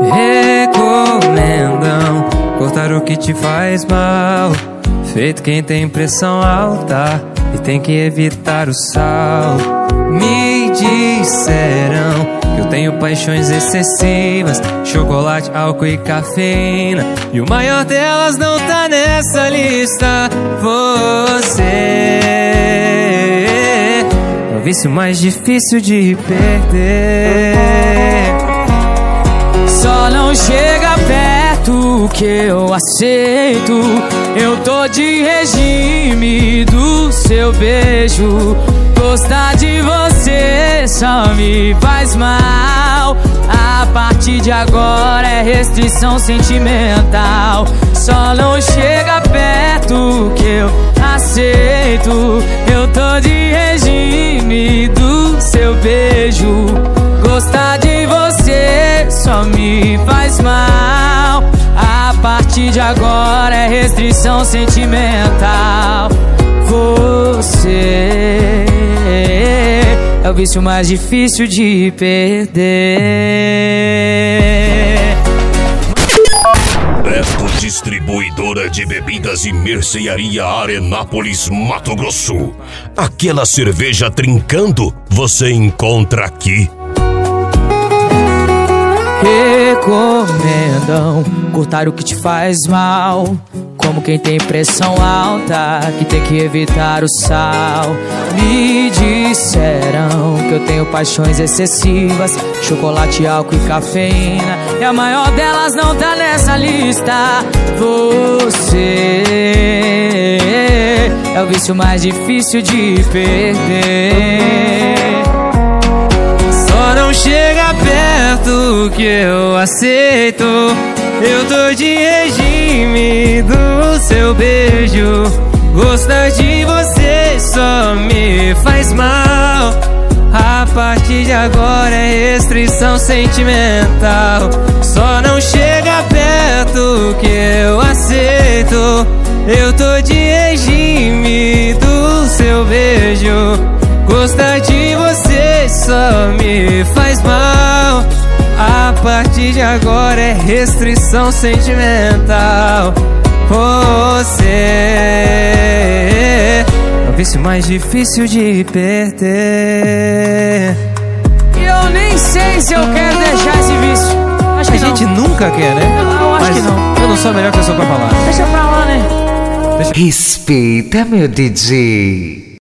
Recomendam cortar o que te faz mal, feito quem tem pressão alta e tem que evitar o sal. Me disseram que eu tenho paixões excessivas, chocolate, álcool e cafeína, e o maior delas não tá nessa lista. Você é o vício mais difícil de perder. Só não chega perto que eu aceito. Eu tô de regime do seu beijo. Gostar de você só me faz mal. A partir de agora é restrição sentimental. Só não chega perto que eu aceito. Eu tô de regime do seu beijo. Gostar de você só me faz mal. A partir de agora é restrição sentimental. Você é o vício mais difícil de perder. Beto Distribuidora de Bebidas e Mercearia Arenápolis, Mato Grosso. Aquela cerveja trincando você encontra aqui. Recomendam cortar o que te faz mal, como quem tem pressão alta, que tem que evitar o sal. Me disseram que eu tenho paixões excessivas, chocolate, álcool e cafeína, e a maior delas não tá nessa lista. Você é o vício mais difícil de perder. Só não chega perto que eu aceito. Eu tô de regime do seu beijo. Gostar de você só me faz mal. A partir de agora é restrição sentimental. Só não chega perto que eu aceito. Eu tô de regime do seu beijo. Gostar de você só me faz mal. A partir de agora é restrição sentimental. Você é o vício mais difícil de perder. E eu nem sei se eu quero deixar esse vício. Acho que a gente não. nunca quer, né? Eu acho Mas que não. eu não sou a melhor pessoa pra falar. Deixa pra lá, né? Respeita, meu DJ.